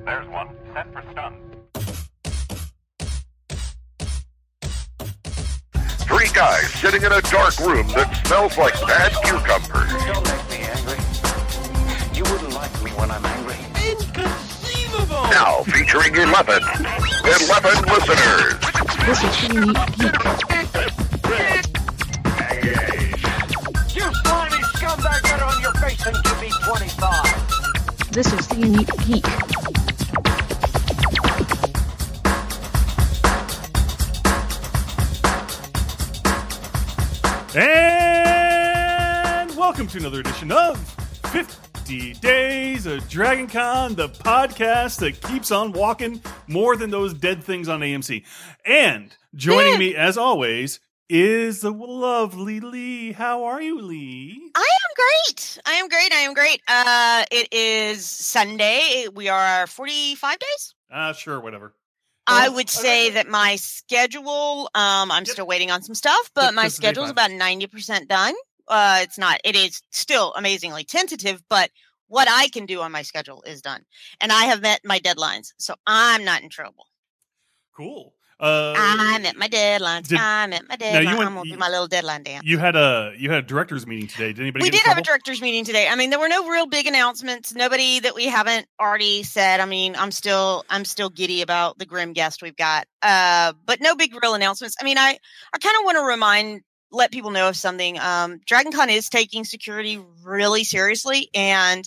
There's one. Set for stun. 3 guys sitting in a dark room that smells like bad cucumbers. Don't make me angry. You wouldn't like me when I'm angry. Inconceivable! Now featuring 11 listeners. This is the Unique Geek. You slimy scumbag, get on your face and give me 25. This is the Unique Geek. And welcome to another edition of 50 Days of Dragon Con, the podcast that keeps on walking more than those dead things on AMC. And joining me, as always, is the lovely Lee. How are you, Lee? I am great. It is Sunday. We are 45 days. Sure, whatever. I would say that my schedule, I'm still waiting on some stuff, but my schedule is about 90% done. It is still amazingly tentative, but what I can do on my schedule is done. And I have met my deadlines, so I'm not in trouble. Cool. I met my deadlines. I'm going to do my little deadline dance. You had a director's meeting today. Did anybody? We did have a director's meeting today. I mean, there were no real big announcements. Nobody that we haven't already said. I mean, I'm still giddy about the grim guest we've got. But no big real announcements. I mean, I kind of want to let people know of something. DragonCon is taking security really seriously, and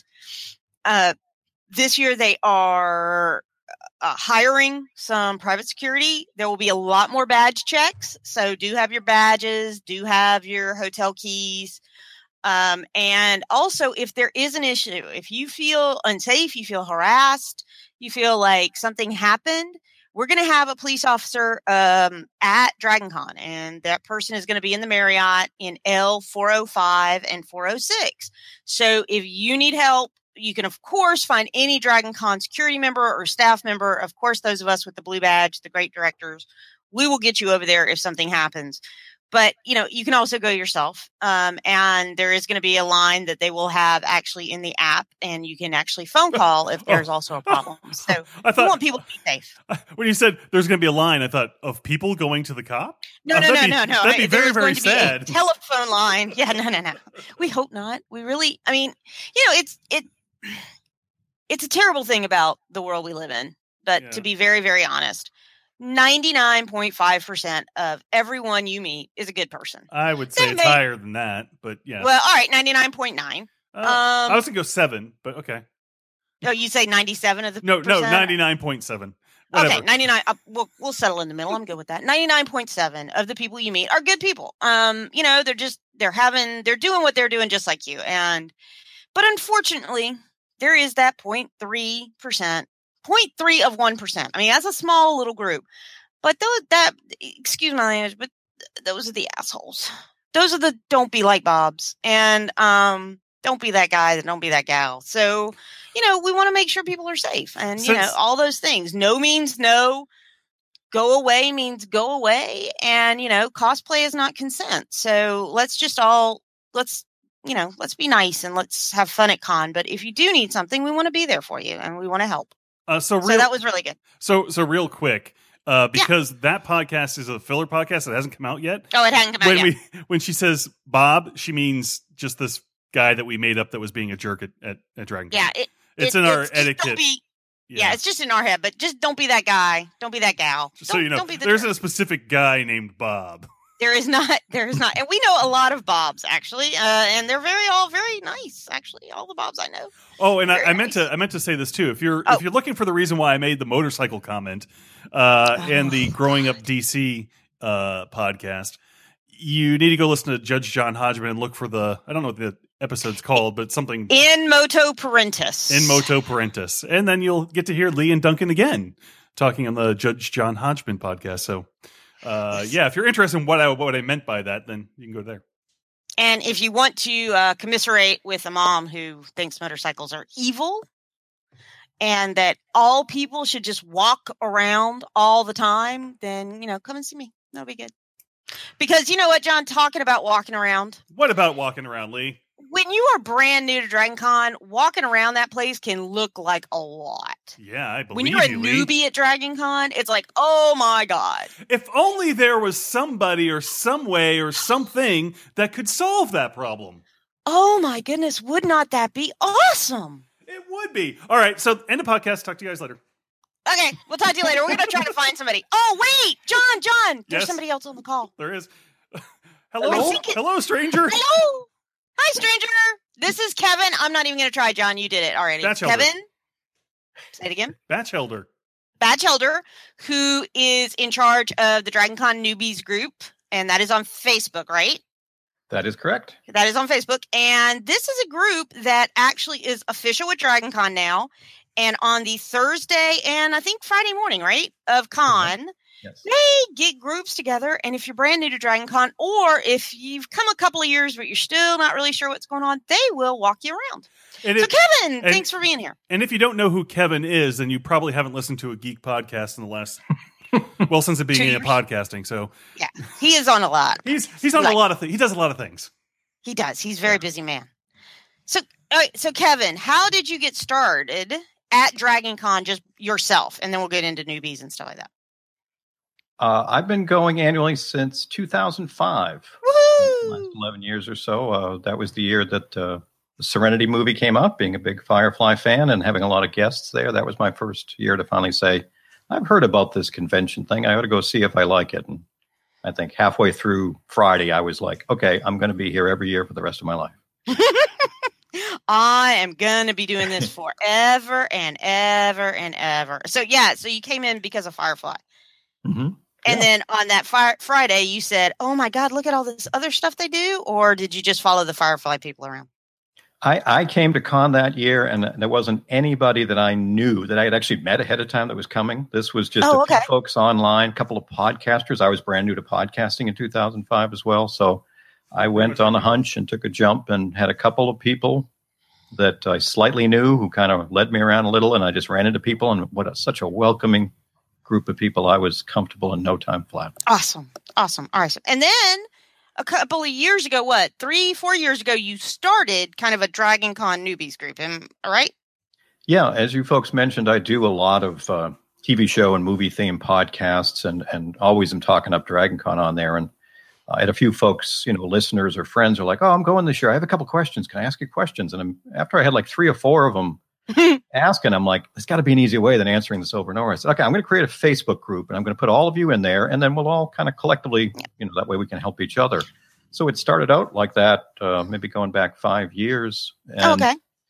this year they are hiring some private security. There will be a lot more badge checks. So do have your badges, do have your hotel keys. And also, if there is an issue, if you feel unsafe, you feel harassed, you feel like something happened, we're going to have a police officer at DragonCon, and that person is going to be in the Marriott in L405 and 406. So if you need help, you can, of course, find any DragonCon security member or staff member. Of course, those of us with the blue badge, the great directors, we will get you over there if something happens. But, you can also go yourself. And there is going to be a line that they will have actually in the app, and you can actually phone call if there's also a problem. So we want people to be safe. When you said there's going to be a line, I thought of people going to the cop? No. That'd be very, very sad. Be a telephone line. Yeah, no. We hope not. We really, I mean, it's a terrible thing about the world we live in, but to be very, very honest, 99.5% of everyone you meet is a good person. I would say it's higher than that, but yeah. Well, all right, 99.9. I was going to go 7, but okay. Oh, you say 97 of the No, 99.7. Whatever. Okay, 99. We'll settle in the middle. I'm good with that. 99.7 of the people you meet are good people. They're doing what they're doing just like you. But unfortunately, there is that 0.3%, 0.3 of 1%. I mean, that's a small little group. But excuse my language, but those are the assholes. Those are the don't be like Bobs. And don't be that guy, don't be that gal. So, we want to make sure people are safe. And, all those things. No means no. Go away means go away. And, cosplay is not consent. So let's be nice and let's have fun at con. But if you do need something, we want to be there for you and we want to help. So that was really good. So real quick, because that podcast is a filler podcast that hasn't come out yet. Oh, it hasn't come out yet. When she says Bob, she means just this guy that we made up that was being a jerk at DragonCon. Yeah. It's in our etiquette. Yeah, it's just in our head, but just don't be that guy. Don't be that gal. There's a specific guy named Bob. There is not. And we know a lot of Bobs, actually. And they're all very nice, actually. All the Bobs I know. Oh, and I meant to say this too. If you're looking for the reason why I made the motorcycle comment and the Growing Up DC podcast, you need to go listen to Judge John Hodgman and look for I don't know what the episode's called, but something In Moto Parentis. And then you'll get to hear Lee and Duncan again talking on the Judge John Hodgman podcast. So if you're interested in what I meant by that, then you can go there. And if you want to commiserate with a mom who thinks motorcycles are evil and that all people should just walk around all the time, then, come and see me. That'll be good. Because you know what, John, talking about walking around. What about walking around, Lee? when you are brand new to Dragon Con, walking around that place can look like a lot. Yeah, I believe When you're a you, Lee. newbie at Dragon Con, it's like, oh my God. If only there was somebody or some way or something that could solve that problem. Oh my goodness, would not that be awesome? It would be. All right, so end of podcast. Talk to you guys later. Okay, we'll talk to you later. We're going to try to find somebody. Oh, wait, John, there's Yes? somebody else on the call. There is. I Hello? think it- Hello, stranger. Hello. Hi, stranger. This is Kevin. I'm not even going to try, John. You did it already. Batchelder. Kevin, say it again. Batchelder. Batchelder, who is in charge of the Dragon Con Newbies group, and that is on Facebook, right? That is correct. That is on Facebook. And this is a group that actually is official with Dragon Con now. And on the Thursday and I think Friday morning, right, of Con, Yes. they get groups together. And if you're brand new to Dragon Con, or if you've come a couple of years but you're still not really sure what's going on, they will walk you around. And, So it- Kevin, and- thanks for being here. and if you don't know who Kevin is, then you probably haven't listened to a geek podcast in the last, well, since the beginning of years. podcasting. So Yeah, he is on a lot. he's on a lot of things. He does a lot of things. He does. He's a very busy man. So, all right, so Kevin, how did you get started at Dragon Con just yourself? And then we'll get into newbies and stuff like that. I've been going annually since 2005. Woohoo! Last 11 years or so. That was the year that the Serenity movie came up. Being a big Firefly fan and having a lot of guests there, that was my first year to finally say, I've heard about this convention thing. I ought to go see if I like it. And I think halfway through Friday, I was like, okay, I'm going to be here every year for the rest of my life. I am going to be doing this forever and ever and ever. So, yeah, so you came in because of Firefly. Mm-hmm. And then on that Friday, you said, oh, my God, look at all this other stuff they do? Or did you just follow the Firefly people around? I came to Con that year, and there wasn't anybody that I knew that I had actually met ahead of time that was coming. This was just a few folks online, a couple of podcasters. I was brand new to podcasting in 2005 as well. So I went on a hunch and took a jump and had a couple of people that I slightly knew who kind of led me around a little, and I just ran into people, and such a welcoming group of people. I was comfortable in no time flat. Awesome. All right. And then a couple of years ago, 3-4 years ago, you started kind of a Dragon Con newbies group. Am I right? Yeah. As you folks mentioned, I do a lot of TV show and movie themed podcasts and always am talking up Dragon Con on there. And I had a few folks, listeners or friends are like, oh, I'm going this year. I have a couple questions. Can I ask you questions? And after I had like 3 or 4 of them asking, I'm like, there's got to be an easier way than answering this over and over. I said, okay, I'm going to create a Facebook group and I'm going to put all of you in there, and then we'll all kind of collectively, that way we can help each other. So it started out like that, maybe going back 5 years, and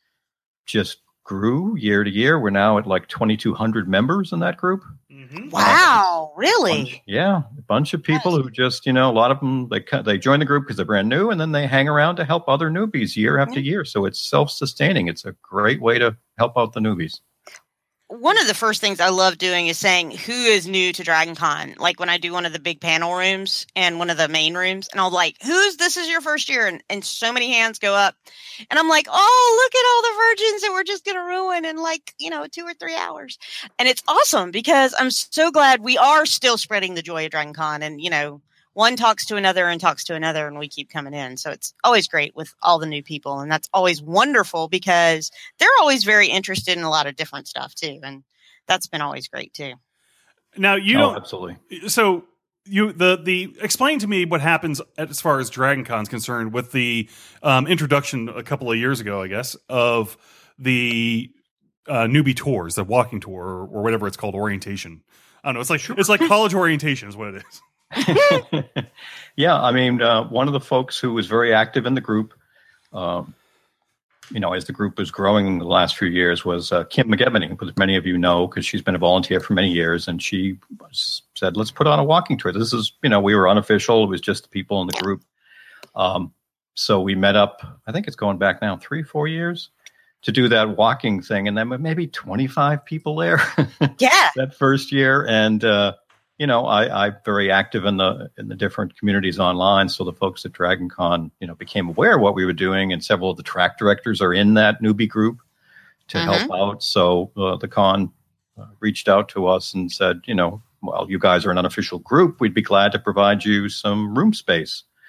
just grew year to year. We're now at like 2,200 members in that group. Mm-hmm. Wow, really? A bunch of people who just, a lot of them, they join the group because they're brand new, and then they hang around to help other newbies year after year. So it's self-sustaining. It's a great way to help out the newbies. One of the first things I love doing is saying who is new to Dragon Con. Like when I do one of the big panel rooms and one of the main rooms, and I'll like, this is your first year? And so many hands go up. And I'm like, oh, look at all the virgins that we're just going to ruin in 2 or 3 hours. And it's awesome because I'm so glad we are still spreading the joy of Dragon Con. And, one talks to another and talks to another, and we keep coming in. So it's always great with all the new people. And that's always wonderful because they're always very interested in a lot of different stuff too. And that's been always great too. Now you don't absolutely. So the explain to me what happens as far as Dragon Con's concerned with the introduction a couple of years ago, I guess, of the newbie tours, the walking tour or whatever it's called, orientation. I don't know. It's like college orientation is what it is. Yeah, I mean, one of the folks who was very active in the group, as the group was growing in the last few years, was Kim McEvany, which many of you know because she's been a volunteer for many years, and she said, let's put on a walking tour. This is, we were unofficial. It was just the people in the group. So we met up, I think it's going back now 3-4 years, to do that walking thing, and then maybe 25 people there. Yeah. That first year, and I'm very active in the different communities online. So the folks at Dragon Con, became aware of what we were doing, and several of the track directors are in that newbie group to help out. So the con reached out to us and said, well, you guys are an unofficial group. We'd be glad to provide you some room space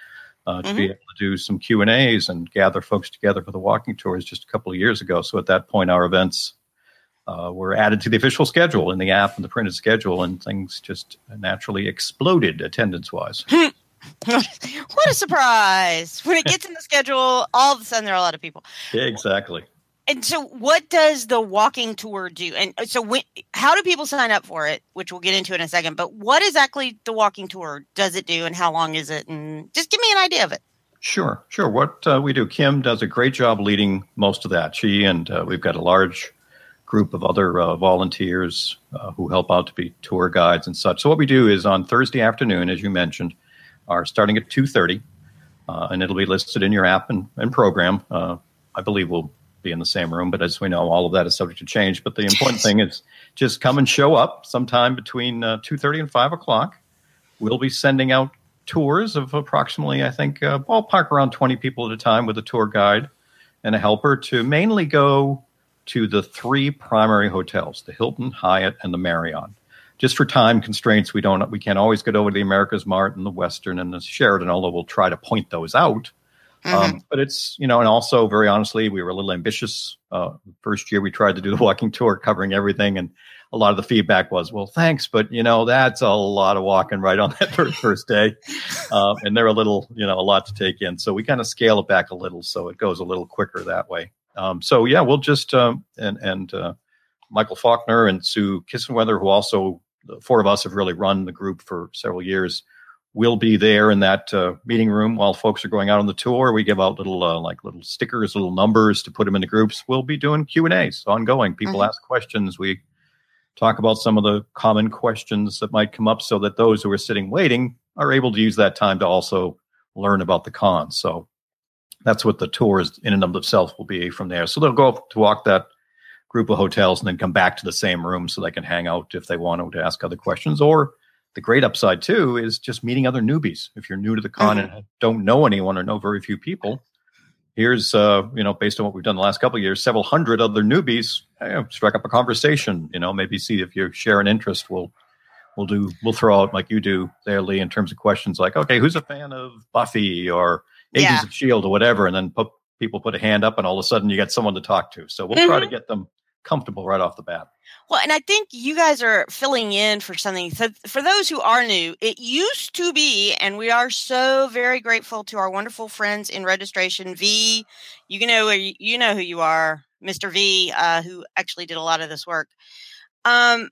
to be able to do some Q&As and gather folks together for the walking tours just a couple of years ago. So at that point, our events were added to the official schedule in the app and the printed schedule, and things just naturally exploded attendance-wise. What a surprise. When it gets in the schedule, all of a sudden there are a lot of people. Yeah, exactly. And so what does the walking tour do? And so how do people sign up for it, which we'll get into in a second, but what exactly the walking tour does it do and how long is it? And just give me an idea of it. Sure. What we do, Kim does a great job leading most of that. She and we've got a large group of other volunteers who help out to be tour guides and such. So what we do is on Thursday afternoon, as you mentioned, are starting at 2:30, and it'll be listed in your app and program. I believe we'll be in the same room, but as we know, all of that is subject to change. But the important thing is just come and show up sometime between 2:30 and 5 o'clock. We'll be sending out tours of approximately, I think, ballpark around 20 people at a time with a tour guide and a helper to mainly go to the 3 primary hotels, the Hilton, Hyatt, and the Marriott. Just for time constraints, we can't always get over to the America's Mart and the Western and the Sheraton, although we'll try to point those out. But it's, and also very honestly, we were a little ambitious. First year we tried to do the walking tour covering everything. And a lot of the feedback was, well, thanks, but that's a lot of walking right on that first day. And they're a little, a lot to take in. So we kind of scale it back a little. So it goes a little quicker that way. We'll just, Michael Faulkner and Sue Kissenweather, who also, the 4 of us have really run the group for several years, we'll be there in that meeting room while folks are going out on the tour. We give out little stickers, little numbers to put them in the groups. We'll be doing Q&As ongoing. People ask questions. We talk about some of the common questions that might come up so that those who are sitting waiting are able to use that time to also learn about the cons. So that's what the tours in and of themselves will be from there. So they'll go up to walk that group of hotels and then come back to the same room so they can hang out if they want to ask other questions. Or the great upside, too, is just meeting other newbies. If you're new to the con and don't know anyone or know very few people, here's, based on what we've done the last couple of years, several hundred other newbies, strike up a conversation, maybe see if you share an interest. We'll throw out, like you do there, Lee, in terms of questions like, okay, who's a fan of Buffy or Agents of S.H.I.E.L.D. or whatever, and then people put a hand up and all of a sudden you get someone to talk to. So we'll try to get them comfortable right off the bat. Well, and I think you guys are filling in for something. So for those who are new, it used to be, and we are so very grateful to our wonderful friends in registration, V, you know who you are, Mr. V, who actually did a lot of this work. It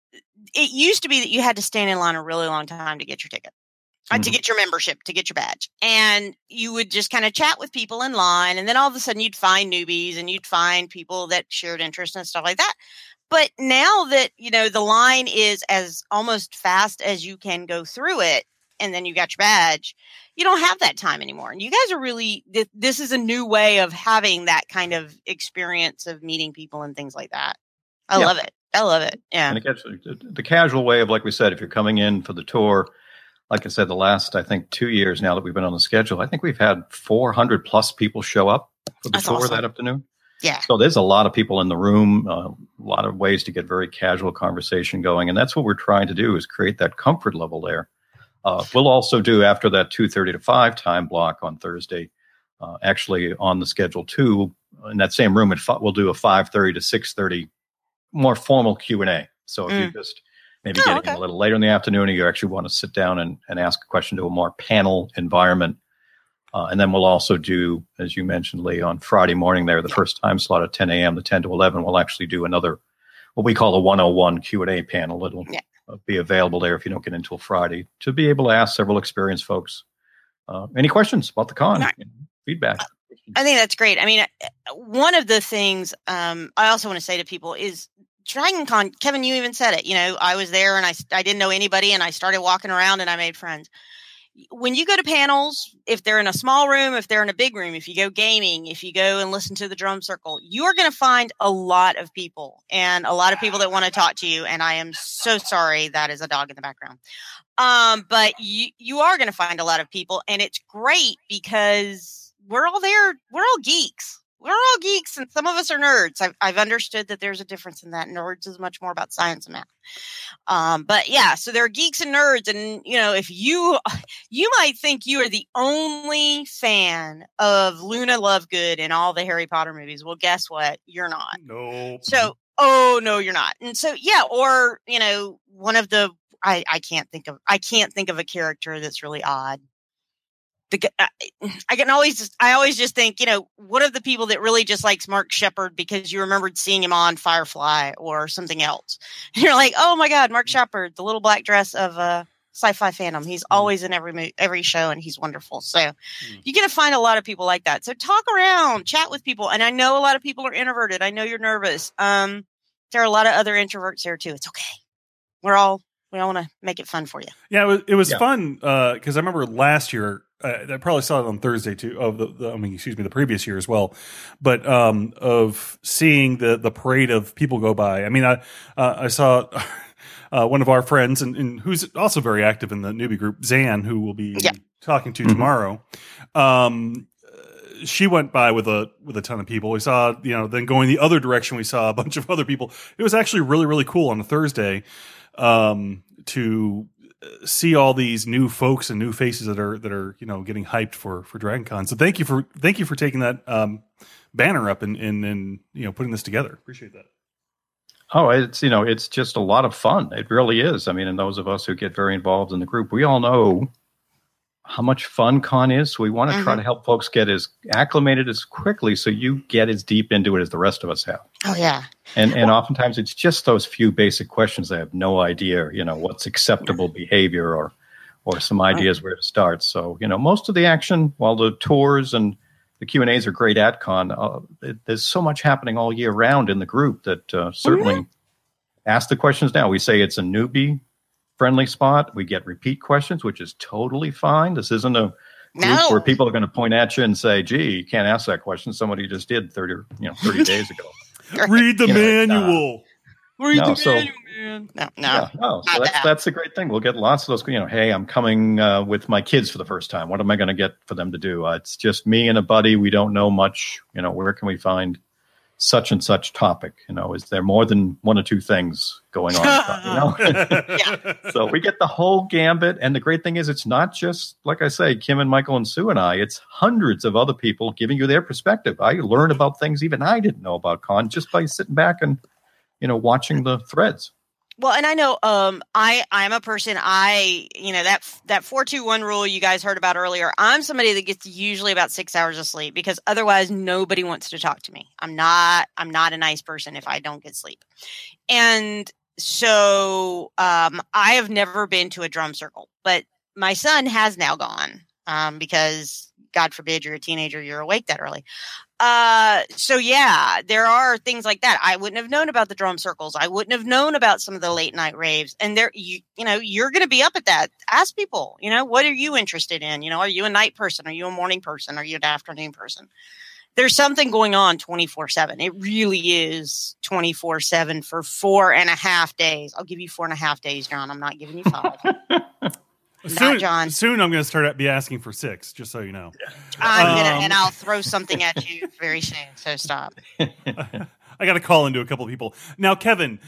used to be that you had to stand in line a really long time to get your ticket. To get your membership, to get your badge. And you would just kind of chat with people in line. And then all of a sudden you'd find newbies and you'd find people that shared interests and stuff like that. But now that, the line is as almost fast as you can go through it, and then you got your badge, you don't have that time anymore. And you guys are really, this is a new way of having that kind of experience of meeting people and things like that. I love it. Yeah. And it gets the casual way of, like we said, if you're coming in for the tour, like I said, the last, I think, 2 years now that we've been on the schedule, I think we've had 400 plus people show up for the tour that afternoon. Yeah. So there's a lot of people in the room, a lot of ways to get very casual conversation going. And that's what we're trying to do, is create that comfort level there. We'll also do, after that 2:30 to 5 time block on Thursday, actually on the schedule too, in that same room, we'll do a 5:30 to 6:30 more formal Q&A. So if you just maybe getting a little later in the afternoon, or you actually want to sit down and ask a question to a more panel environment. And then we'll also do, as you mentioned, Lee, on Friday morning there, the first time slot at 10 a.m., the 10 to 11, we'll actually do another, what we call a 101 Q&A panel. It'll be available there if you don't get until Friday, to be able to ask several experienced folks any questions about the con, feedback. I think that's great. I mean, one of the things I also want to say to people is, Dragon Con, Kevin, you even said it. I was there and I didn't know anybody, and I started walking around and I made friends. When you go to panels, if they're in a small room, if they're in a big room, if you go gaming, if you go and listen to the drum circle, you are going to find a lot of people, and a lot of people that want to talk to you. And I am so sorry that is a dog in the background. But you are going to find a lot of people, and it's great because we're all there. We're all geeks. we're all geeks and some of us are nerds. I've understood that there's a difference in that. Nerds is much more about science and math. But yeah, so there are geeks and nerds. And, if you might think you are the only fan of Luna Lovegood in all the Harry Potter movies. Well, guess what? You're not. No. So, oh no, you're not. And so, yeah, or, one of the, I can't think of a character that's really odd. I always just think, one of the people that really just likes Mark Shepard because you remembered seeing him on Firefly or something else. And you're like, oh my God, Mark Shepard, the little black dress of sci-fi fandom. He's always in every show and he's wonderful. So you're going to find a lot of people like that. So talk around, chat with people. And I know a lot of people are introverted. I know you're nervous. There are a lot of other introverts there too. It's okay. We all want to make it fun for you. Yeah, it was fun because I remember last year. I probably saw it on Thursday too. Of the previous year as well. But of seeing the parade of people go by. I mean, I saw one of our friends and who's also very active in the newbie group, Zan, who we'll be talking to tomorrow. She went by with a ton of people. We saw, then going the other direction, we saw a bunch of other people. It was actually really, really cool on a Thursday to see all these new folks and new faces that are getting hyped for DragonCon. So thank you for taking that banner up and putting this together. Appreciate that. Oh, it's just a lot of fun. It really is. I mean, and those of us who get very involved in the group, we all know how much fun con is. So we want to try to help folks get as acclimated as quickly so you get as deep into it as the rest of us have. Oh, yeah. And oftentimes it's just those few basic questions. I have no idea, what's acceptable behavior or some ideas where to start. So, most of the action, while the tours and the Q&As are great at con, there's so much happening all year round in the group that certainly ask the questions now. We say it's a newbie friendly spot. We get repeat questions, which is totally fine. This isn't a group where people are going to point at you and say, gee, you can't ask that question. Somebody just did 30 days ago. Read the manual. Read the manual, man. No. So that's the great thing. We'll get lots of those, hey, I'm coming with my kids for the first time. What am I going to get for them to do? It's just me and a buddy. We don't know much. Where can we find such and such topic? Is there more than one or two things going on? So we get the whole gambit. And the great thing is it's not just, like I say, Kim and Michael and Sue and I, it's hundreds of other people giving you their perspective. I learn about things even I didn't know about con just by sitting back and, watching the threads. Well, and I know I'm a person, that 4-2-1 rule you guys heard about earlier, I'm somebody that gets usually about 6 hours of sleep because otherwise nobody wants to talk to me. I'm not a nice person if I don't get sleep. And so I have never been to a drum circle, but my son has now gone because God forbid you're a teenager, you're awake that early. So yeah, there are things like that. I wouldn't have known about the drum circles. I wouldn't have known about some of the late night raves. And you're going to be up at that. Ask people, what are you interested in? Are you a night person? Are you a morning person? Are you an afternoon person? There's something going on 24/7. It really is 24/7 for 4.5 days. I'll give you 4.5 days, John. I'm not giving you 5. John. Soon I'm going to start be asking for 6, just so you know. And I'll throw something at you very soon. So stop. I got to call into a couple of people now. Kevin,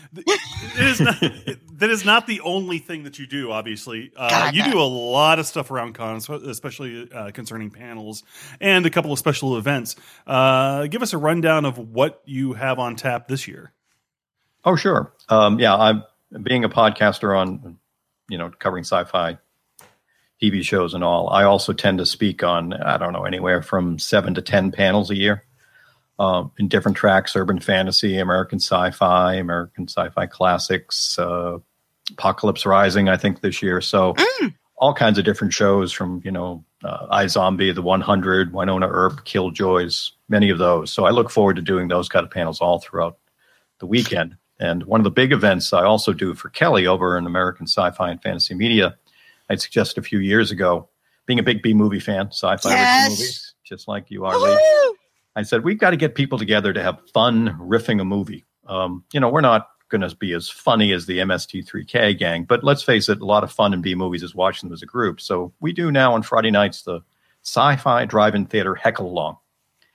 that is not the only thing that you do. Obviously, you do a lot of stuff around cons, especially concerning panels and a couple of special events. Give us a rundown of what you have on tap this year. Oh, sure. I'm being a podcaster on, covering sci-fi TV shows and all. I also tend to speak on, anywhere from 7 to 10 panels a year in different tracks: urban fantasy, American sci-fi classics, Apocalypse Rising, I think this year. So all kinds of different shows from, iZombie, The 100, Winona Earp, Killjoys, many of those. So I look forward to doing those kind of panels all throughout the weekend. And one of the big events I also do for Kelly over in American Sci-Fi and Fantasy Media, I'd suggested a few years ago, being a big B-movie fan, sci-fi original movies, just like you are, Lee. I said, we've got to get people together to have fun riffing a movie. We're not going to be as funny as the MST3K gang, but let's face it, a lot of fun in B-movies is watching them as a group. So we do now on Friday nights the Sci-Fi Drive-In Theater Heckle Along.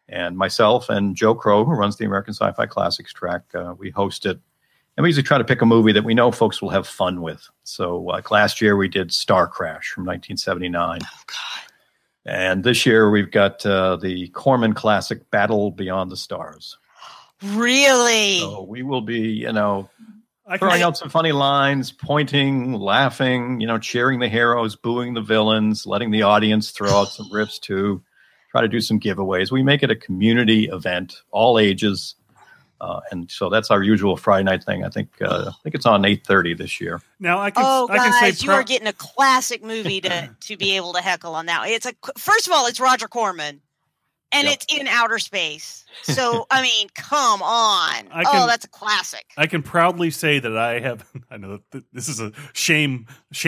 And myself and Joe Crow, who runs the American Sci-Fi Classics track, we host it. And we usually try to pick a movie that we know folks will have fun with. So like last year we did Star Crash from 1979. Oh, God. And this year we've got the Corman classic Battle Beyond the Stars. Really? So we will be, I throwing can, out some funny lines, pointing, laughing, cheering the heroes, booing the villains, letting the audience throw out some riffs too. Try to do some giveaways. We make it a community event, all ages. And so that's our usual Friday night thing. I think it's on 8:30 this year. now I can. Oh, I can guys, say you are getting a classic movie to be able to heckle on that. First of all, it's Roger Corman, and Yep. it's in outer space. So, I mean, come on. That's a classic. I can proudly say that I have. I know that this is a shame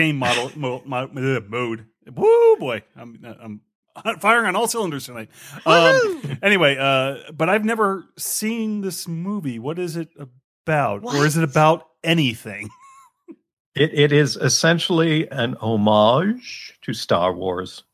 mode. Woo boy, I'm firing on all cylinders tonight. Anyway, but I've never seen this movie. What is it about, or is it about anything? It is essentially an homage to Star Wars.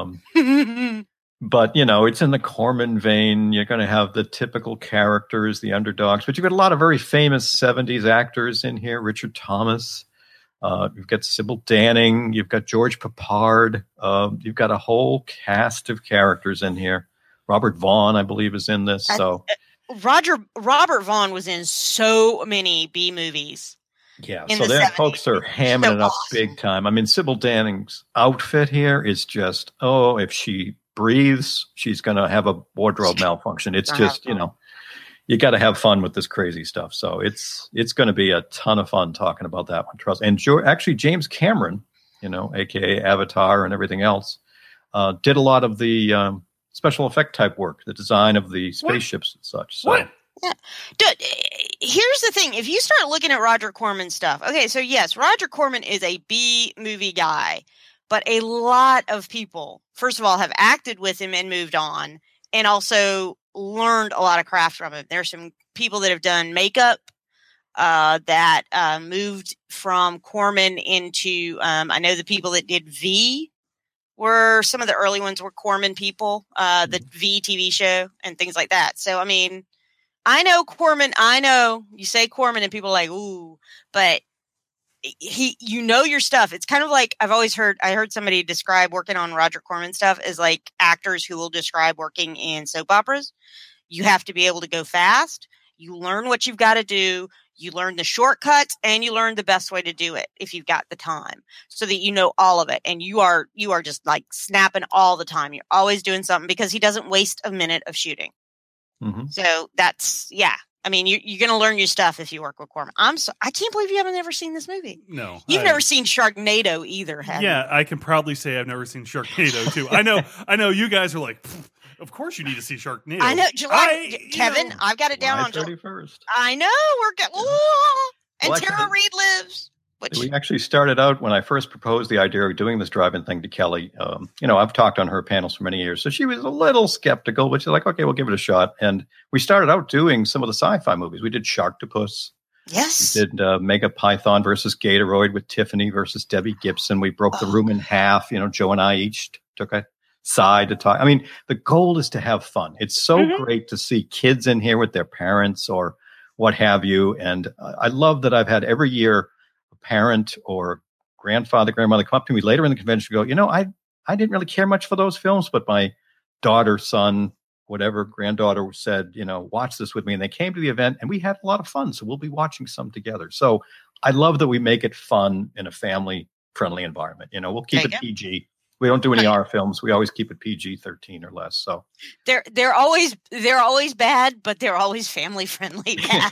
But, it's in the Corman vein. You're going to have the typical characters, the underdogs, but you've got a lot of very famous 70s actors in here. Richard Thomas. You've got Sybil Danning. You've got George Peppard. You've got a whole cast of characters in here. Robert Vaughn, I believe, is in this. So Robert Vaughn was in so many B movies. Yeah, in so the their 70s. folks are hamming So it up awesome. big time. I mean, Sybil Danning's outfit here is just, if she breathes, she's going to have a wardrobe malfunction. It's just, you got to have fun with this crazy stuff. So it's going to be a ton of fun talking about that one. Trust. And actually, James Cameron, aka Avatar and everything else, did a lot of the special effect type work, the design of the spaceships and such. So. What? Yeah. Dude, here's the thing. If you start looking at Roger Corman stuff, okay, so yes, Roger Corman is a B movie guy, but a lot of people, first of all, have acted with him and moved on, and also learned a lot of craft from him. There's some people that have done makeup that moved from Corman into, I know the people that did V were some of the early ones were Corman people, the V TV show and things like that. So, I mean, I know Corman. I know you say Corman and people are like, ooh, but your stuff. It's kind of like I heard somebody describe working on Roger Corman stuff as like actors who will describe working in soap operas. You have to be able to go fast. You learn what you've got to do. You learn the shortcuts and you learn the best way to do it if you've got the time so that you know all of it. And you are just like snapping all the time. You're always doing something because he doesn't waste a minute of shooting. Mm-hmm. So that's, I mean, you're going to learn your stuff if you work with Corman. I can't believe you haven't ever seen this movie. No, You've never seen Sharknado either, have you? Yeah, I can proudly say I've never seen Sharknado too. I know you guys are like, of course you need to see Sharknado. I know, Kevin, I've got it down on July 31st. I know, and Well, Tara Reid lives. Which, We actually started out when I first proposed the idea of doing this drive-in thing to Kelly. I've talked on her panels for many years, so she was a little skeptical, but she's like, "Okay, we'll give it a shot." And we started out doing some of the sci-fi movies. We did Sharktopus. yes. We did Mega Python versus Gatoroid with Tiffany versus Debbie Gibson. We broke the room in half. Joe and I each took a side to talk. I mean, the goal is to have fun. It's so great to see kids in here with their parents or what have you. And I love that I've had every year parent or grandfather, grandmother come up to me later in the convention and go, I didn't really care much for those films, but my daughter, son, whatever, granddaughter said, watch this with me. And they came to the event and we had a lot of fun. So we'll be watching some together. So I love that we make it fun in a family friendly environment. We'll keep it PG. We don't do any R films. We always keep it PG-13 or less. So They're always bad, but they're always family friendly bad.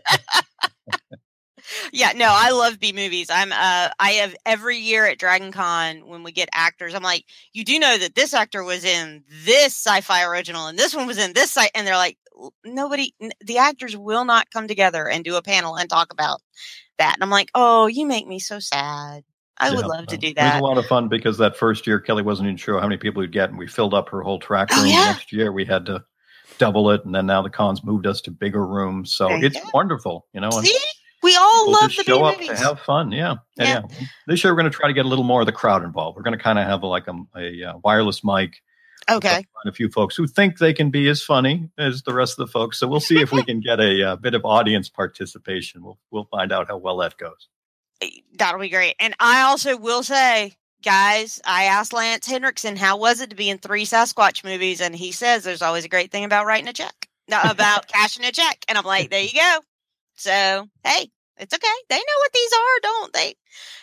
Yeah, no, I love B movies. I have every year at Dragon Con when we get actors, I'm like, you do know that this actor was in this sci-fi original and this one was in this and they're like, the actors will not come together and do a panel and talk about that. And I'm like, oh, you make me so sad. I would love to do It was that. a lot of fun because that first year Kelly wasn't even sure how many people we'd get, and we filled up her whole track room. yeah. The next year we had to double it, and then now the cons moved us to bigger rooms. So it's wonderful, and See? We all we'll love just the show B up movies. to have fun. Yeah. This year we're going to try to get a little more of the crowd involved. We're going to kind of have a wireless mic. Okay. Find a few folks who think they can be as funny as the rest of the folks. So we'll see if we can get a bit of audience participation. We'll find out how well that goes. That'll be great. And I also will say, guys, I asked Lance Henriksen, how was it to be in 3 Sasquatch movies? And he says there's always a great thing about writing a check, about cashing a check. And I'm like, there you go. So, hey, it's okay. They know what these are, don't they?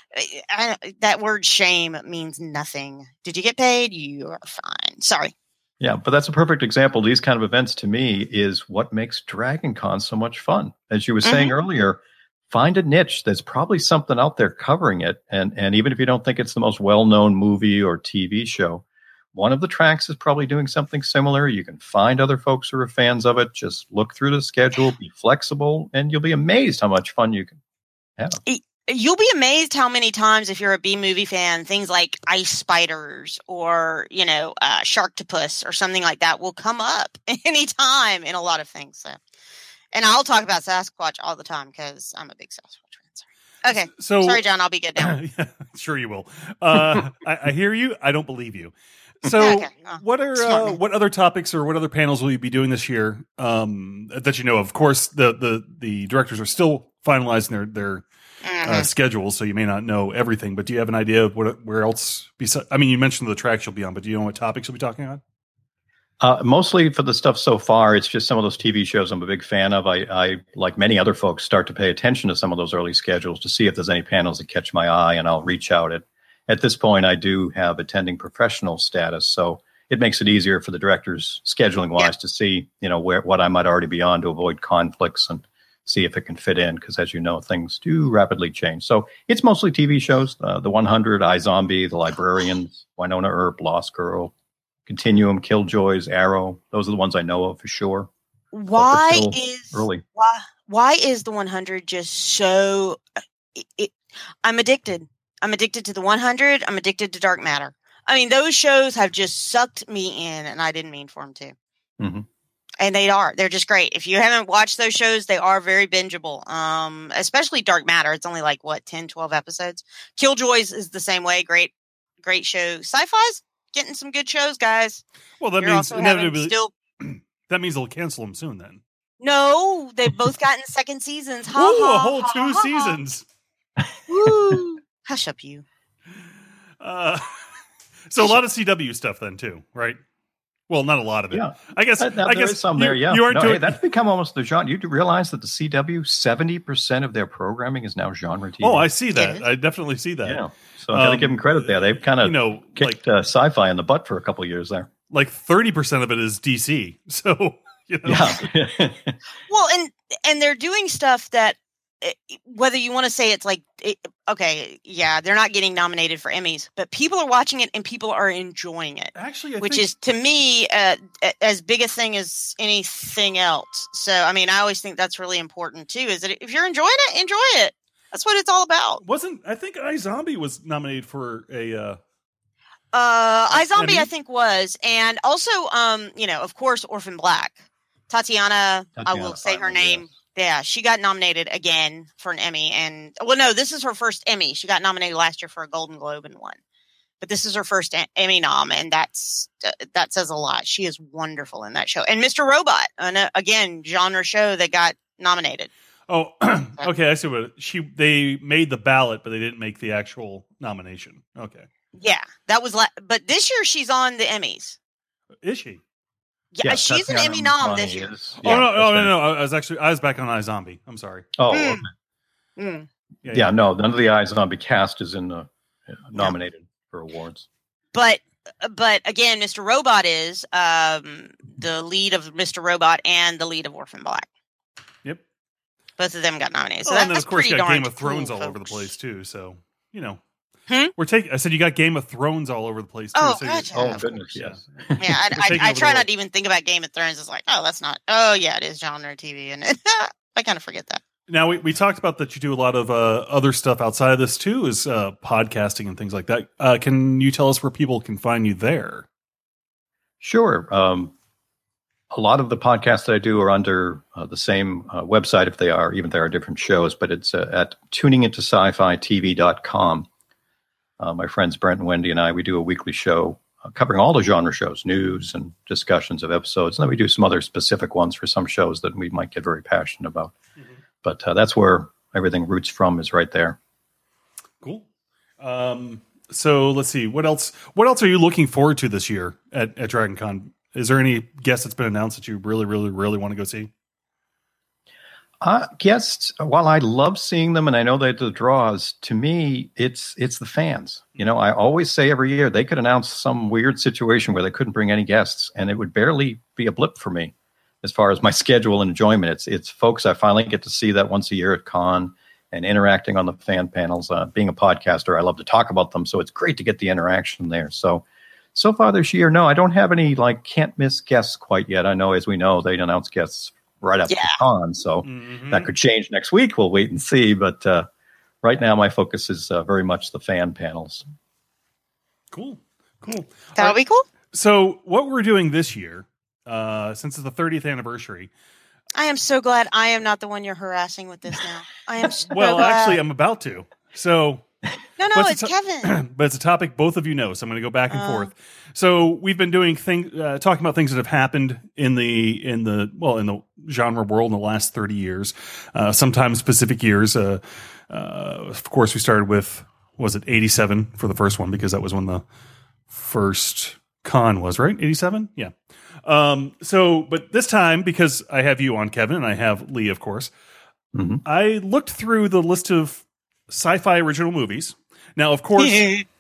That word shame means nothing. Did you get paid? You are fine. Sorry. Yeah, but that's a perfect example. These kind of events to me is what makes Dragon Con so much fun. As you were saying earlier, find a niche. There's probably something out there covering it. And even if you don't think it's the most well-known movie or TV show, one of the tracks is probably doing something similar. You can find other folks who are fans of it. Just look through the schedule, be flexible, and you'll be amazed how much fun you can have. You'll be amazed how many times, if you're a B-movie fan, things like Ice Spiders or, Sharktopus or something like that will come up anytime in a lot of things. So. And I'll talk about Sasquatch all the time because I'm a big Sasquatch fan. Sorry. Okay. So, sorry, John. I'll be good now. Yeah, sure you will. I hear you. I don't believe you. So okay. what other topics or what other panels will you be doing this year that you know of? Of course, the directors are still finalizing their schedules, so you may not know everything, but do you have an idea of where else besides? I mean, you mentioned the tracks you'll be on, but do you know what topics you'll be talking about? Mostly for the stuff so far, it's just some of those TV shows I'm a big fan of. I, like many other folks, start to pay attention to some of those early schedules to see if there's any panels that catch my eye, and I'll reach out. At this point, I do have attending professional status, so it makes it easier for the directors, scheduling-wise, to see what I might already be on to avoid conflicts and see if it can fit in, because as you know, things do rapidly change. So it's mostly TV shows, The 100, iZombie, The Librarians, Winona Earp, Lost Girl, Continuum, Killjoys, Arrow. Those are the ones I know of for sure. Why is The 100 just so... I'm addicted. I'm addicted to The 100. I'm addicted to Dark Matter. I mean, those shows have just sucked me in, and I didn't mean for them to. Mm-hmm. And they're just great. If you haven't watched those shows, they are very bingeable. Especially Dark Matter. It's only like 10, 12 episodes. Killjoys is the same way. Great show. Sci-Fi's getting some good shows, guys. Well, that means inevitably that means they'll cancel them soon then. No, they've both gotten second seasons. A whole 2 seasons. Woo. Hush up, you. So a lot of CW stuff then too, right? Well, not a lot of it. Yeah. I guess there is some there. Yeah, that's become almost the genre. You do realize that the CW 70% of their programming is now genre TV. Oh, I see that. I definitely see that. Yeah, so I got to give them credit there. They've kind of kicked sci-fi in the butt for a couple of years there. Like 30% of it is DC. So yeah. Well, and they're doing stuff that, whether you want to say it's like, they're not getting nominated for Emmys, but people are watching it and people are enjoying it. Actually, which is to me as big a thing as anything else. So, I mean, I always think that's really important too. Is that if you're enjoying it, enjoy it. That's what it's all about. I think iZombie was nominated for a. iZombie, I think was, and also, of course, Orphan Black. Tatiana, I will say her name. Yes. Yeah, she got nominated again for an Emmy, and this is her first Emmy. She got nominated last year for a Golden Globe and won, but this is her first Emmy nom, and that says a lot. She is wonderful in that show. And Mr. Robot, again, genre show that got nominated. Oh, okay, I see what they made the ballot, but they didn't make the actual nomination. Okay, yeah, that was. But this year she's on the Emmys. Is she? Yeah, she's an Emmy nom this year. No. I was back on iZombie. I'm sorry. Oh, okay. Yeah, no, none of the iZombie cast is in the nominated for awards. But again, Mr. Robot is the lead of Mr. Robot and the lead of Orphan Black. Yep. Both of them got nominated. So and then of course you got Game of Thrones all over the place too. So I said you got Game of Thrones all over the place too. Oh, so gotcha. Oh goodness, yes. Yeah, I try not to even think about Game of Thrones. It's like, that's not. Oh yeah, it is genre TV, and I kind of forget that. Now we talked about that you do a lot of other stuff outside of this too, is podcasting and things like that. Can you tell us where people can find you there? Sure. A lot of the podcasts that I do are under the same website, if they are different shows, but it's at tuningintoscifitv.com. My friends Brent and Wendy and I, we do a weekly show covering all the genre shows, news and discussions of episodes. And then we do some other specific ones for some shows that we might get very passionate about. Mm-hmm. But that's where everything roots from, is right there. Cool. So let's see. What else are you looking forward to this year at DragonCon? Is there any guest that's been announced that you really, really, really want to go see? Guests, while I love seeing them and I know they're the draws, to me, it's the fans. You know, I always say every year they could announce some weird situation where they couldn't bring any guests, and it would barely be a blip for me as far as my schedule and enjoyment. It's folks I finally get to see that once a year at con and interacting on the fan panels. Being a podcaster, I love to talk about them, so it's great to get the interaction there. So far this year, no, I don't have any can't miss guests quite yet. I know, as we know, they'd announce guests right after the con, so that could change next week. We'll wait and see. But right now, my focus is very much the fan panels. Cool. That'll be cool. So what we're doing this year, since it's the 30th anniversary, I am so glad I am not the one you're harassing with this now. I am so well, glad. actually, I'm about to. So. No, it's Kevin. But it's a topic both of you know, so I'm going to go back and forth. So we've been doing talking about things that have happened in the genre world in the last 30 years, sometimes specific years. Of course, we started with, was it 87 for the first one, because that was when the first con was, right? 87, yeah. But this time, because I have you on, Kevin, and I have Lee, of course, I looked through the list of sci-fi original movies. Now, of course,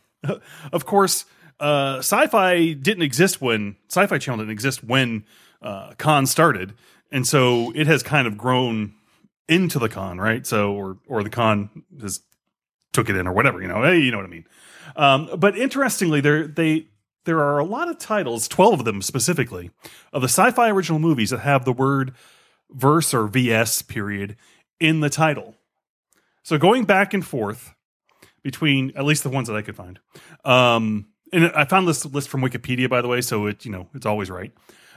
Sci-Fi didn't exist when Sci-Fi Channel didn't exist when con started, and so it has kind of grown into the con, right? So, or the con has took it in, or whatever, you know what I mean. But interestingly, there are a lot of titles, 12 of them specifically, of the sci-fi original movies that have the word verse or VS period in the title. So going back and forth between at least the ones that I could find. And I found this list from Wikipedia, by the way, so it's always right.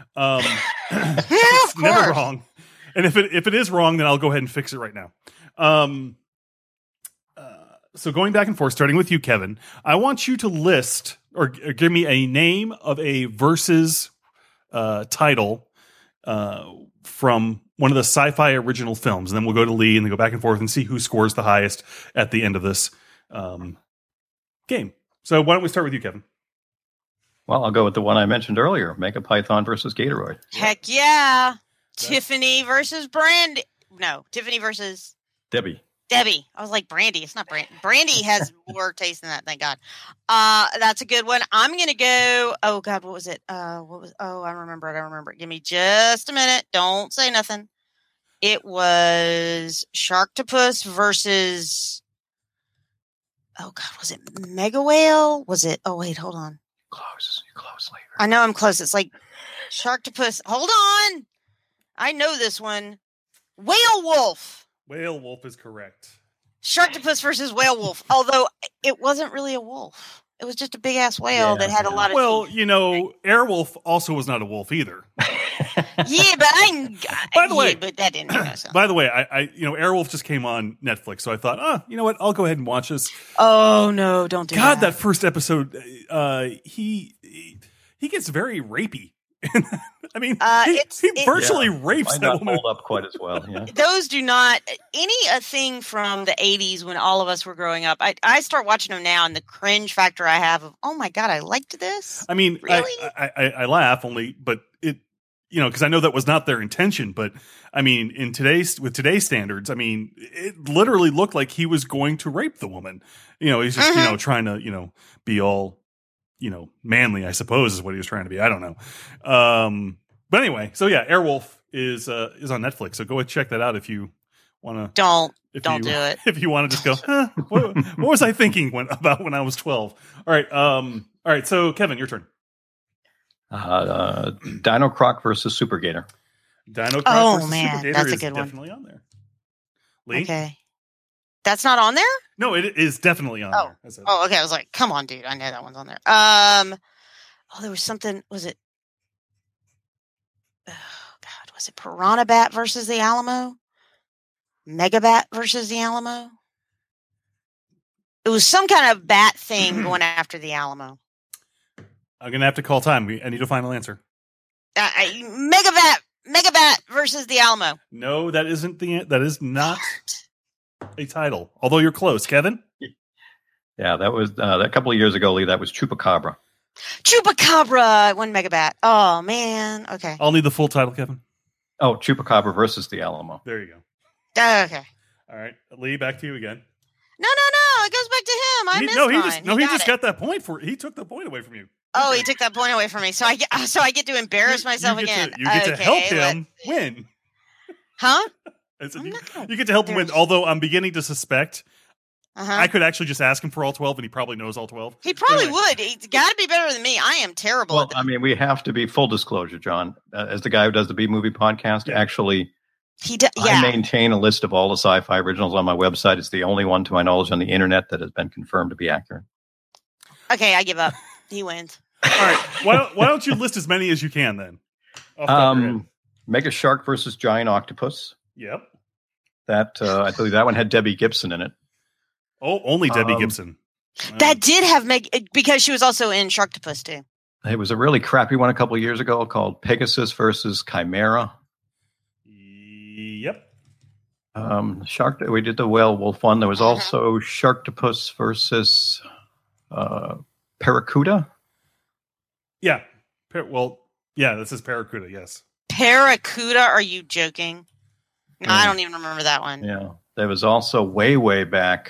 It's never wrong. And if it is wrong, then I'll go ahead and fix it right now. So going back and forth, starting with you, Kevin, I want you to list or give me a name of a versus title from one of the sci-fi original films, and then we'll go to Lee and then go back and forth and see who scores the highest at the end of this game. So why don't we start with you, Kevin? Well, I'll go with the one I mentioned earlier, Megapython versus Gatoroid. Heck yeah. Tiffany versus Brandy. No, Tiffany versus Debbie. I was like, Brandy. It's not Brandy. Brandy has more taste than that, thank God. That's a good one. I'm going to go, oh God, what was it? I remember it. Give me just a minute. Don't say nothing. It was Sharktopus versus, oh God, was it Mega Whale? Was it, oh wait, hold on. You're close later. I know I'm close. It's like Sharktopus. Hold on. I know this one. Whale Wolf. Whale Wolf is correct. Sharktopus versus Whale Wolf. Although it wasn't really a wolf. It was just a big ass whale that had a lot of teeth. Airwolf also was not a wolf either. Yeah, but but that didn't make no sense. By the way, I Airwolf just came on Netflix, so I thought, you know what? I'll go ahead and watch this. Oh no, don't do that. God, that first episode, he gets very rapey. I mean, he virtually rapes that woman. Hold up quite as well. Yeah. Those do not a thing from the 80s when all of us were growing up. I start watching them now, and the cringe factor I have of, oh my God, I liked this. I mean, really? I laugh only, but it, because I know that was not their intention. But I mean, with today's standards, I mean, it literally looked like he was going to rape the woman. He's just trying to be all manly, I suppose, is what he was trying to be. I don't know. But anyway, so yeah, Airwolf is on Netflix. So go and check that out if you want to. Don't do it. If you want to just go, what was I thinking when I was 12? All right. So Kevin, your turn. Dino Croc versus Super Gator. Dino Croc versus man, Super Gator that's a is good one. definitely on there. Lee? Okay. That's not on there? No, it is definitely on there. Okay. I was like, come on, dude. I know that one's on there. There was something. Was it? Oh God, was it Piranha Bat versus the Alamo? Megabat versus the Alamo? It was some kind of bat thing going after the Alamo. I'm going to have to call time. I need a final answer. Megabat versus the Alamo. No, that is not a title. Although you're close, Kevin. Yeah, that was a couple of years ago, Lee. That was Chupacabra. Chupacabra won Megabat. Oh man. Okay. I'll need the full title, Kevin. Oh, Chupacabra versus the Alamo. There you go. Okay. All right, Lee, back to you again. No. It goes back to him. I missed mine. He just got that point he took the point away from you. Oh, he took that point away from me. So I get to embarrass myself again. You get to help him win. Huh? You get to help him win. Although I'm beginning to suspect I could actually just ask him for all 12, and he probably knows all 12. He probably would. He's got to be better than me. I am terrible at this. I mean, we have to be full disclosure, John. As the guy who does the B-Movie podcast, actually, I maintain a list of all the sci-fi originals on my website. It's the only one, to my knowledge, on the internet that has been confirmed to be accurate. Okay, I give up. He wins. All right. Why don't you list as many as you can then? Mega Shark versus Giant Octopus. Yep. That I believe that one had Debbie Gibson in it. Oh, only Debbie Gibson. That did have because she was also in Sharktopus too. It was a really crappy one a couple of years ago called Pegasus versus Chimera. Yep. We did the Whale-Wolf one. There was also Sharktopus versus Paracuda. Yeah. This is Paracuda, yes. Paracuda? Are you joking? No, I don't even remember that one. Yeah. There was also way back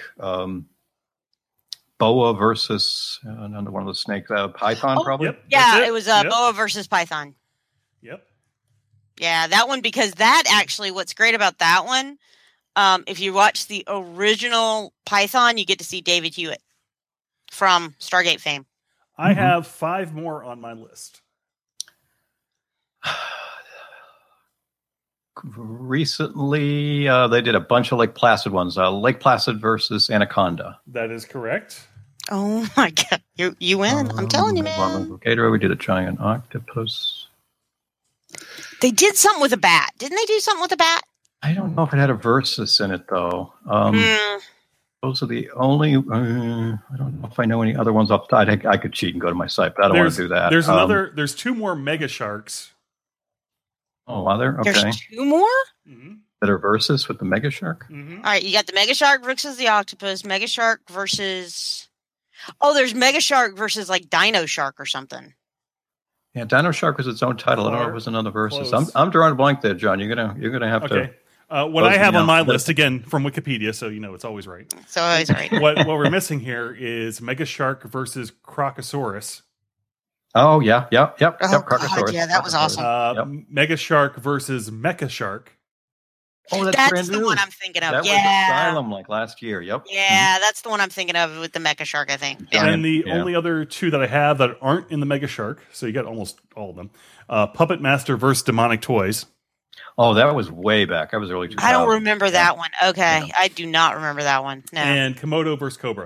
Boa versus another one of the snakes, Python, probably. Yep, yeah, it was Boa versus Python. Yep. Yeah, that one, because that actually, what's great about that one, if you watch the original Python, you get to see David Hewitt from Stargate fame. I have 5 more on my list. Recently, they did a bunch of Lake Placid ones. Lake Placid versus Anaconda. That is correct. Oh my God, you win! I'm telling you, man. We did a Giant Octopus. They did something with a bat, didn't they? Do something with a bat? I don't know if it had a versus in it though. Those are the only. I don't know if I know any other ones off the top. I could cheat and go to my site, but I don't want to do that. There's 2 more Mega Sharks. Oh, are there? Okay. There's 2 more that are versus with the Mega Shark. All right, you got the Mega Shark versus the Octopus. Mega Shark versus. Oh, there's Mega Shark versus like Dino Shark or something. Yeah, Dino Shark was its own title. I don't know if it was another versus. I'm drawing a blank there, John. You're gonna have to. What I have on my list, again, from Wikipedia, so you know it's always right. It's always right. what we're missing here is Mega Shark versus Crocosaurus. Oh, yeah. Crocosaurus. God, yeah, that was awesome. Mega Shark versus Mecha Shark. Oh, that's the one I'm thinking of. That was Asylum like last year. Yep. Yeah, that's the one I'm thinking of with the Mecha Shark, I think. Yeah. And the only other 2 that I have that aren't in the Mega Shark, so you got almost all of them, Puppet Master versus Demonic Toys. Oh, that was way back. I was early 2000s. I don't remember that one. Okay. Yeah. I do not remember that one. No. And Komodo versus Cobra.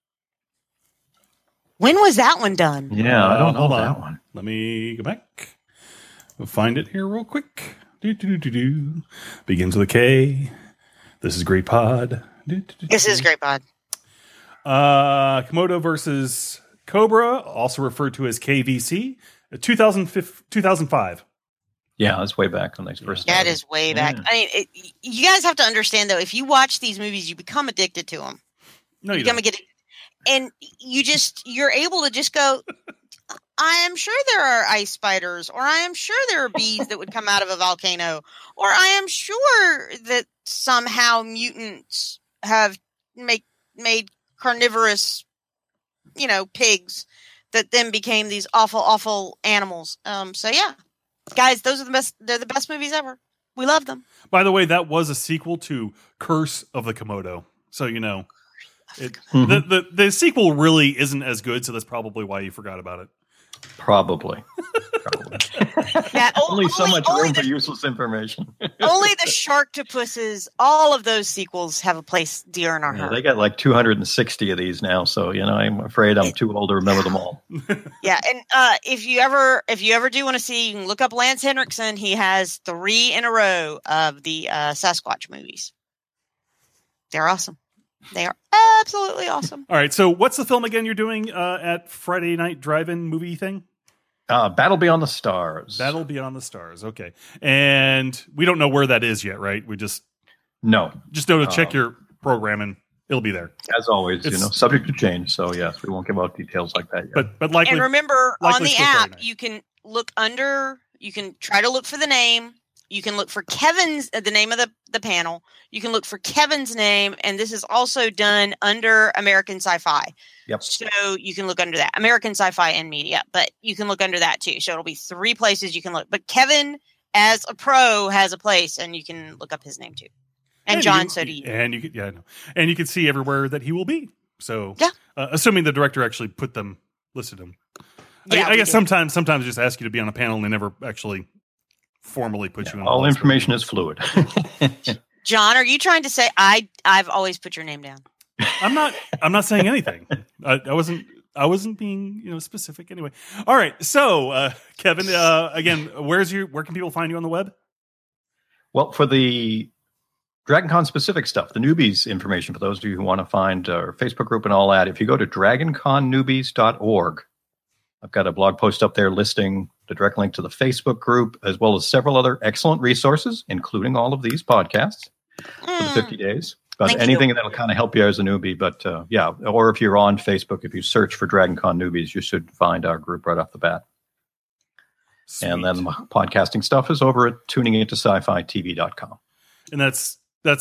When was that one done? Yeah, I don't know that one. Let me go back. We'll find it here real quick. Begins with a K. This is Great Pod. This is Great Pod. Komodo versus Cobra, also referred to as KVC, 2005. Yeah, that's way back when they first started. That is way back. I mean, you guys have to understand, though, if you watch these movies, you become addicted to them. No, you don't. And you're able to just go, I am sure there are ice spiders, or I am sure there are bees that would come out of a volcano, or I am sure that somehow mutants have made carnivorous, pigs that then became these awful, awful animals. So yeah, guys, those are the best. They're the best movies ever. We love them. By the way, that was a sequel to Curse of the Komodo. So the sequel really isn't as good. So that's probably why you forgot about it. Probably. Yeah, only so much room for useless information. Only the Sharktopuses, all of those sequels have a place dear in our heart. They got like 260 of these now, so I'm afraid I'm too old to remember them all. Yeah, and if you ever do want to see, you can look up Lance Henriksen. He has 3 in a row of the Sasquatch movies. They're awesome. They are absolutely awesome. All right, so what's the film again you're doing at Friday Night Drive-In movie thing? Battle Beyond the Stars. Battle Beyond the Stars. Okay. And we don't know where that is yet, right? We just know to check your program and it'll be there. As always, subject to change. So yes, we won't give out details like that yet. But likely. And remember, on the app, nice. you can look under. You can try to look for the name. You can look for Kevin's the name of the panel. You can look for Kevin's name, and this is also done under American Sci-Fi. Yep. So you can look under that, American Sci-Fi and Media, but you can look under that too. So it'll be 3 places you can look. But Kevin, as a pro, has a place, and you can look up his name too. And John, so do you. And you can, and you can see everywhere that he will be. So yeah, assuming the director actually listed him. Yeah, I guess sometimes just ask you to be on a panel and they never actually formally put you on. All information is fluid. John, are you trying to say I've always put your name down? I'm not saying anything. I wasn't being specific anyway. All right, so Kevin, again, where can people find you on the web? Well, for the DragonCon specific stuff, the newbies information for those of you who want to find our Facebook group and all that, if you go to dragonconnewbies.org, I've got a blog post up there listing the direct link to the Facebook group, as well as several other excellent resources, including all of these podcasts for the 50 days. But anything that'll kind of help you as a newbie. But or if you're on Facebook, if you search for DragonCon Newbies, you should find our group right off the bat. Sweet. And then the podcasting stuff is over at tuningintoscifitv.com. And that's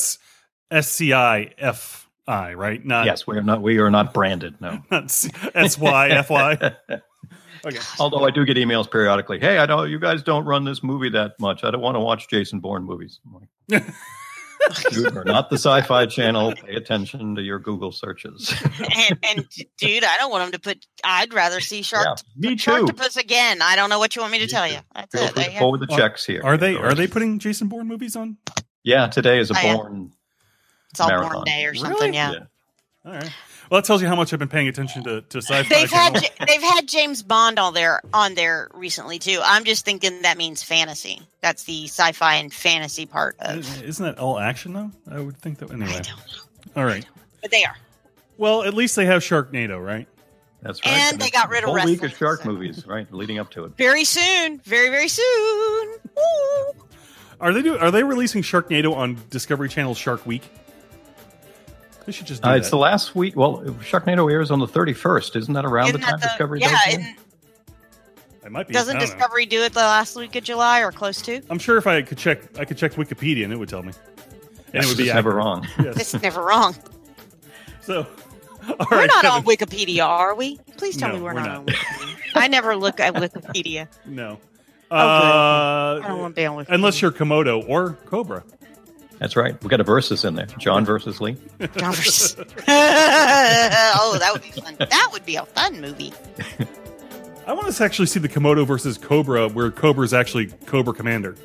SCIFI, right? Yes, we are not branded, no. Not SYFY. Okay. Although I do get emails periodically. Hey, I know you guys don't run this movie that much. I don't want to watch Jason Bourne movies. I'm like, dude, we're not the Sci-Fi Channel. Pay attention to your Google searches. and dude, I don't want them to put. I'd rather see me too. Sharktopus again. I don't know what you want me to tell you. That's Feel free to forward the checks here. Are they putting Jason Bourne movies on? Yeah, today is a Bourne. It's all marathon. Bourne Day or something. Really? Yeah. All right. Well, that tells you how much I've been paying attention to Sci-Fi. They've had James Bond on there recently too. I'm just thinking that means fantasy. That's the sci-fi and fantasy part of. Isn't that all action though? I would think that anyway. I don't know. All right. But they are. Well, at least they have Sharknado, right? That's right. And they got rid of a whole wrestling. week of shark movies, right? Leading up to it. Very soon. Very, very soon. Woo. Are they releasing Sharknado on Discovery Channel's Shark Week? They should just do that. It's the last week. Well, Sharknado airs on the 31st. Isn't that around the time Discovery does it? It might be. Doesn't Discovery do it the last week of July or close to? I'm sure if I could check Wikipedia and it would tell me. And it would be never wrong. Yes. It's never wrong. So, we're not on Wikipedia, are we? Please tell me we're not on Wikipedia. I never look at Wikipedia. No. I don't want to be on Wikipedia. Unless you're Komodo or Cobra. That's right. We got a versus in there. John versus Lee. John versus. Oh, that would be fun. That would be a fun movie. I want to actually see the Komodo versus Cobra, where Cobra is actually Cobra Commander.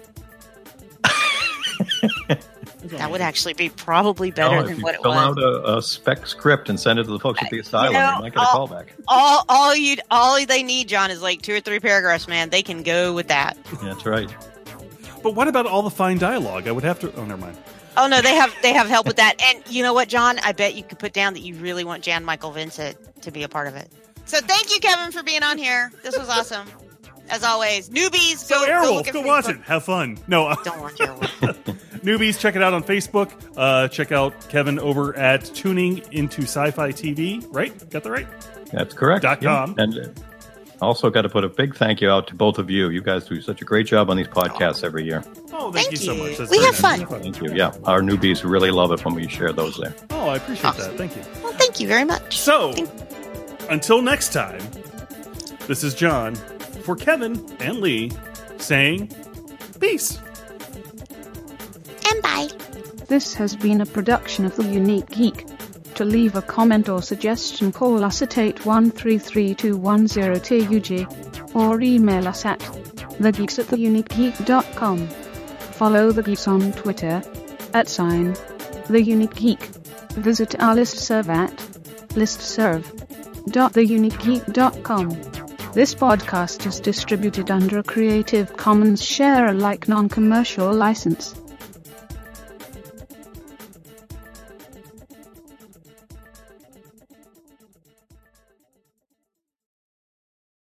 That would actually be probably better than what it was. Fill out a spec script and send it to the folks at the asylum. You might get a callback. All they need, John, is like 2 or 3 paragraphs, man. They can go with that. That's right. But what about all the fine dialogue? I would have to. Oh, never mind. Oh no, they have help with that. And you know what, John? I bet you could put down that you really want Jan Michael Vincent to be a part of it. So thank you, Kevin, for being on here. This was awesome. As always, newbies, go Airwolf, go watch it. Have fun. No, don't watch Airwolf. Newbies, check it out on Facebook. Check out Kevin over at Tuning Into Sci-Fi TV. Right? Got that right? That's correct. .com. Yeah. And also got to put a big thank you out to both of you. You guys do such a great job on these podcasts every year. Oh, thank you so much. That's we have nice. fun. Thank you. Yeah, our newbies really love it when we share those there. Oh, I appreciate that. Thank you. Well, thank you very much. So, until next time, this is John for Kevin and Lee saying peace. And bye. This has been a production of The Unique Geek. To leave a comment or suggestion, call us at 81332102UG or email us at thegeeks@theuniquegeek.com. Follow The Geeks on Twitter @TheUniqueGeek. Visit our listserv at listserv.theuniquegeek.com. This podcast is distributed under a Creative Commons Share-alike non-commercial license.